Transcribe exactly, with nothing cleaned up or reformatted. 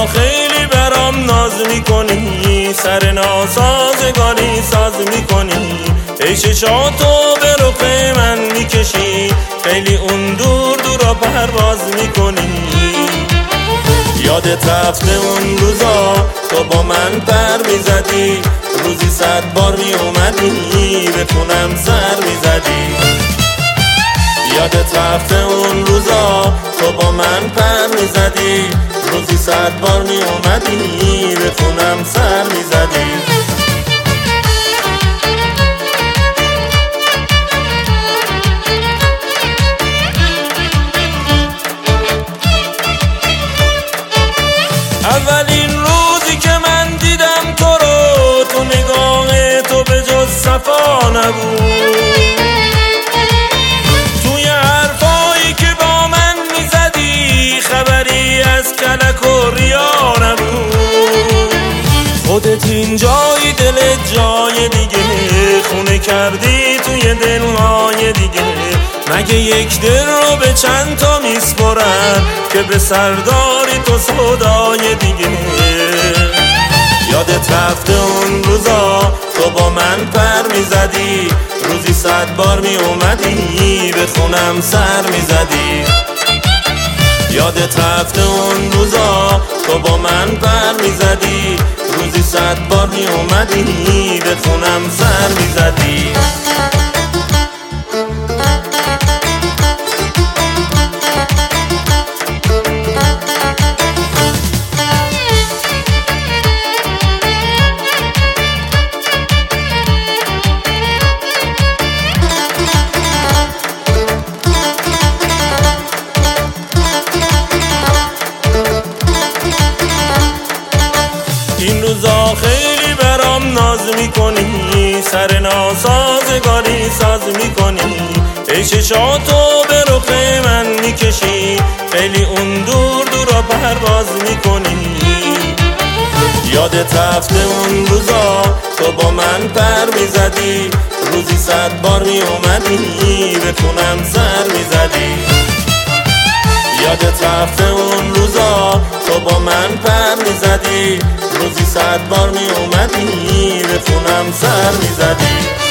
روزا خیلی برام ناز میکنی، سر ناسازگاری ساز میکنی، ای چشاتو به رخ من میکشی، خیلی اون دور دورا پرواز میکنی. یادت رفته اون روزا تو با من پر میزدی، روزی صد بار میومدی به خونم سر میزدی. یادت رفته اون روزا تو با من پر میزدی، روزی صد بار میومدی به خونم سر میزدی. اولین روزی که من دیدم تو رو، تو نگاه تو به جز صفا نبود، توی حرفایی که با من میزدی خبری از کلک و ریا نبود. خودت این جای دلت جای دیگه، خونه کردی توی دلهای دیگه، مگه یک دل رو به چند تا میسپرن که به سرداری تو سودای دیگه. یادت رفته اون روزا تو با من پر میزدی، روزی صد بار میومدی به خونم سر میزدی. یادت رفته اون روزا تو با من پر میزدی، روزی صد بار میومدی به خونم سر میزدی. این روزا خیلی برام ناز میکنی، سر ناسازگاری ساز میکنی، ای چشاتو به رخ من میکشی، خیلی اون دور دورا پرواز میکنی. یادت رفته اون روزا تو با من پر میزدی، روزی صد بار میومدی به خونم سر میزدی. یادت رفته اون روزا تو با من پر میزدی، روزی صد بار میومدی به خونم سر میزدی.